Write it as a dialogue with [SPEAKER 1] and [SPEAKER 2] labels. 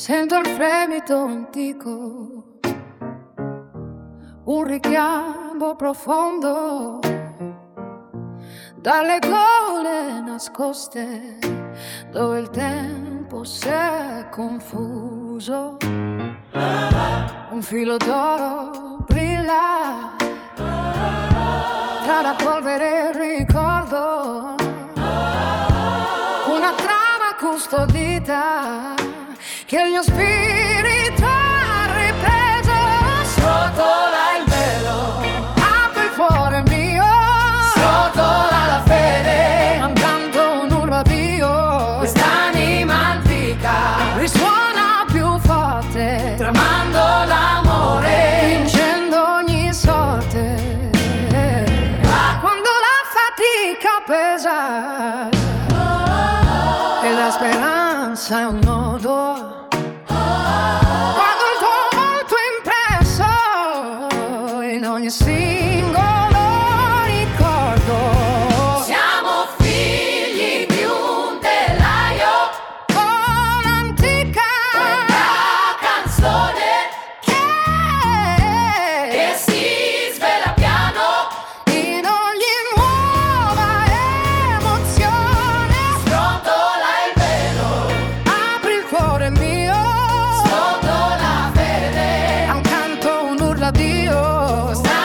[SPEAKER 1] Sento il fremito antico, un richiamo profondo dalle gole nascoste dove il tempo si è confuso. Un filo d'oro brilla tra la polvere e il ricordo, una trama custodita che il mio spirito ha ripreso. Srotola il velo, apri il cuore mio, srotola la fede, cantando un urlo a Dio. Quest'anima antica risuona più forte, tramando l'amore, vincendo ogni sorte. Quando la fatica pesa e la speranza è un nodo, guardo il tuo volto impresso in ogni singolo ricordo. Siamo figli di un telaio con l'antica canzone che si svela piano in ogni nuova emozione. Srotola il velo, apri il cuore mio, srotola la fede, accanto un urlo a Dio.